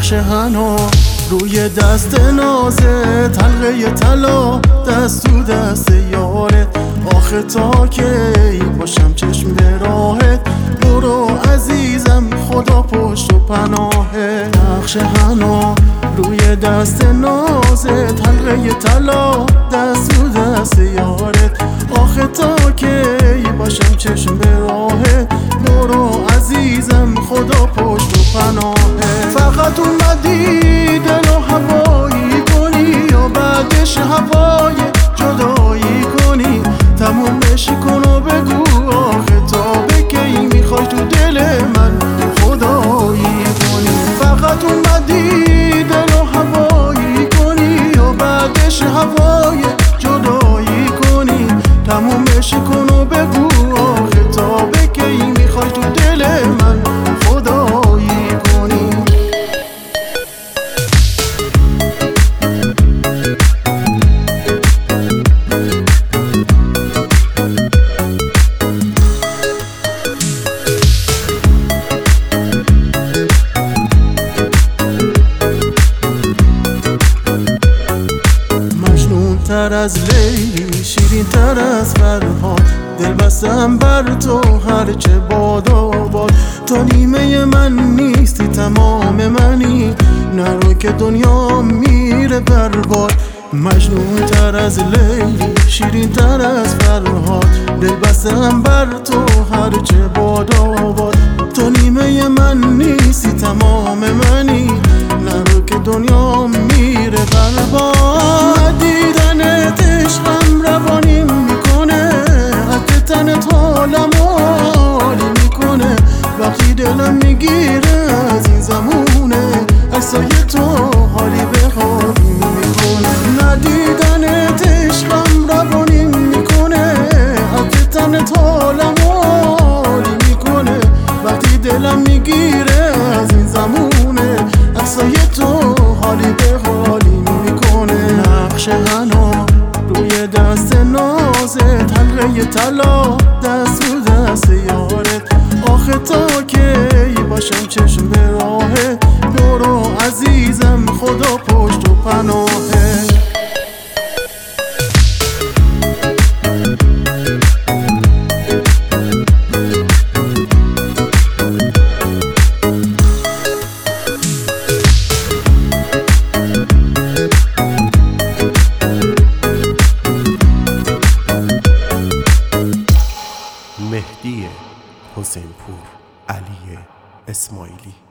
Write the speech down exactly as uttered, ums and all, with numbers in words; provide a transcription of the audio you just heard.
نقش حنا روی دست نازه، حلقه طلا دست تو دست یارت. آخه تا کی باشم چشم به راهت، برو عزیزم خدا پشت و پناهت. نقش حنا روی دست نازت، حلقه طلا دست تو دست یارت. آخه تا کی باشم چشم به راهت، برو عزیزم خدا پشت و پناهت. فقط اومدی دل و هوایی کنی یا بعدش هوای جدایی کنی؟ تمومش کن و بگو آخه تا به کی میخوای تو دل من خدایی کنی؟ فقط اومدی دل و هوایی کنی یا بعدش هوای جدایی کنی؟ تمومش کن و بگو آخه تا به کی میخوای تو دل من خدایی کنی؟ تر از لیلی، شیرین تر از فرهاد، دل بستم بر تو هرچه باد آباد. تا نیمه من نیستی تمام منی، نرو که دنیا میره برباد. مجنون تر از لیلی، شیرین تر از فرهاد، دل بستم بر تو هرچه باد آباد. تا نیمه من نیستی تمام منی، نرو که دنیا میره برباد. ندیدنت عشقم روانیم میکنه، حد تنت حالم حالی میکنه. وقتی دلم میگیره از این زمونه، عکسای تو حالی به حالی میکنه. ندیدنت عشقم روانیم میکنه، حد تنت حالم حالی میکنه. وقتی دلم میگیره از این زمونه، عکسای تو حالی به حالی میکنه. نقش حنا روی دست نازت، حلقه طلا دست تو دست یارت. آخه تا کی باشم چشم به راهت، برو عزیزم خدا پشت و پناهت. مهدی حسین پور علی اسماعیلی.